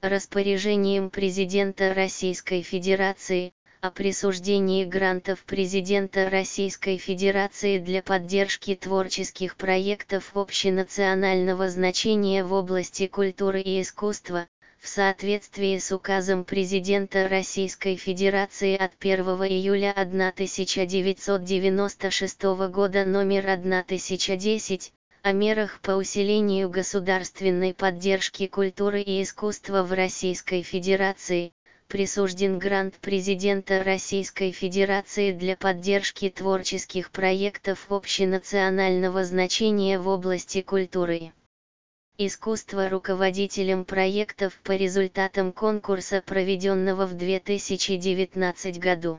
распоряжением президента Российской Федерации, о присуждении грантов президента Российской Федерации для поддержки творческих проектов общенационального значения в области культуры и искусства, в соответствии с указом президента Российской Федерации от 1 июля 1996 года номер 1010, о мерах по усилению государственной поддержки культуры и искусства в Российской Федерации, присужден грант президента Российской Федерации для поддержки творческих проектов общенационального значения в области культуры. Искусство руководителем проектов по результатам конкурса, проведенного в 2019 году.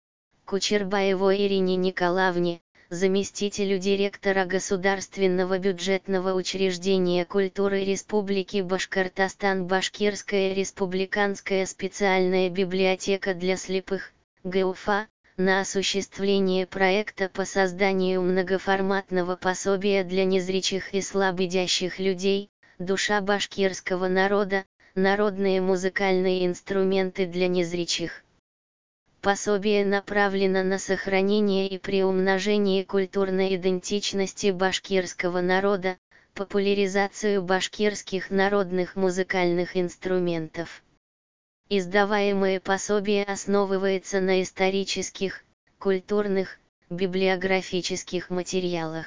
Кучербаевой Ирине Николаевне, заместителю директора Государственного бюджетного учреждения культуры Республики Башкортостан Башкирская республиканская специальная библиотека для слепых, ГУФА, на осуществление проекта по созданию многоформатного пособия для незрячих и слабовидящих людей, душа башкирского народа, народные музыкальные инструменты для незрячих. Пособие направлено на сохранение и приумножение культурной идентичности башкирского народа, популяризацию башкирских народных музыкальных инструментов. Издаваемое пособие основывается на исторических, культурных, библиографических материалах.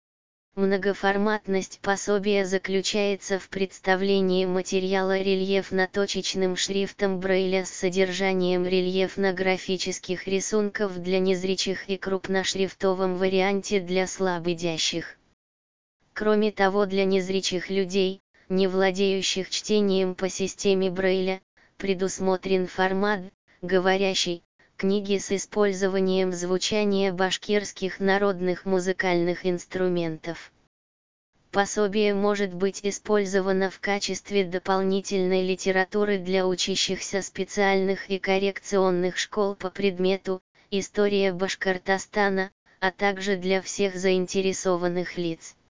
Многоформатность пособия заключается в представлении материала рельефно-точечным шрифтом Брайля с содержанием рельефно-графических рисунков для незрячих и крупношрифтовом варианте для слабовидящих. Кроме того, для незрячих людей, не владеющих чтением по системе Брайля, предусмотрен формат, говорящий, книги с использованием звучания башкирских народных музыкальных инструментов. Пособие может быть использовано в качестве дополнительной литературы для учащихся специальных и коррекционных школ по предмету «История Башкортостана», а также для всех заинтересованных лиц.